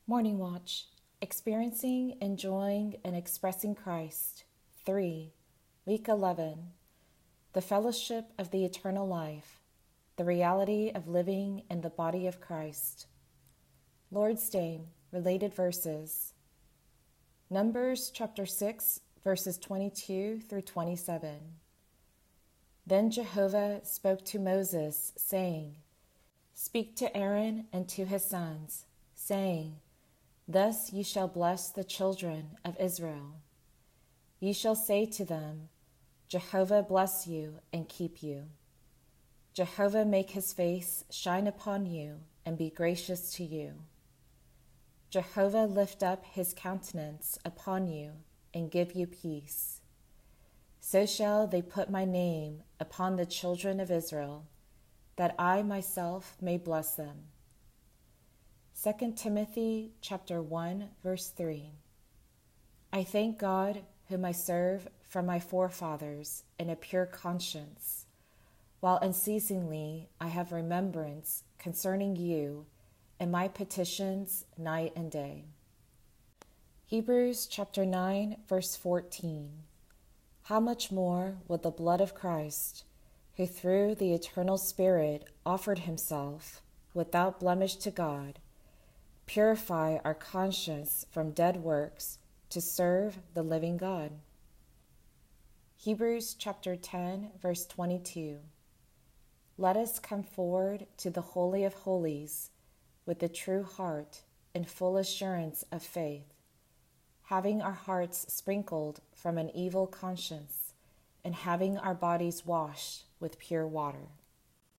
Morning Watch, Experiencing, Enjoying, and Expressing Christ. 3. Week 11. The Fellowship of the Eternal Life. The Reality of Living in the Body of Christ. Lord's Day, Related Verses. Numbers chapter 6, verses 22 through 27. Then Jehovah spoke to Moses, saying, Speak to Aaron and to his sons, saying, Thus ye shall bless the children of Israel. Ye shall say to them, Jehovah bless you and keep you. Jehovah make his face shine upon you and be gracious to you. Jehovah lift up his countenance upon you and give you peace. So shall they put my name upon the children of Israel, that I myself may bless them. 2 Timothy chapter 1, verse 3. I thank God, whom I serve from my forefathers in a pure conscience, while unceasingly I have remembrance concerning you and my petitions night and day. Hebrews chapter 9, verse 14. How much more will the blood of Christ, who through the eternal Spirit offered himself without blemish to God, purify our conscience from dead works to serve the living God. Hebrews chapter 10, verse 22. Let us come forward to the Holy of Holies with a true heart and full assurance of faith, having our hearts sprinkled from an evil conscience and having our bodies washed with pure water.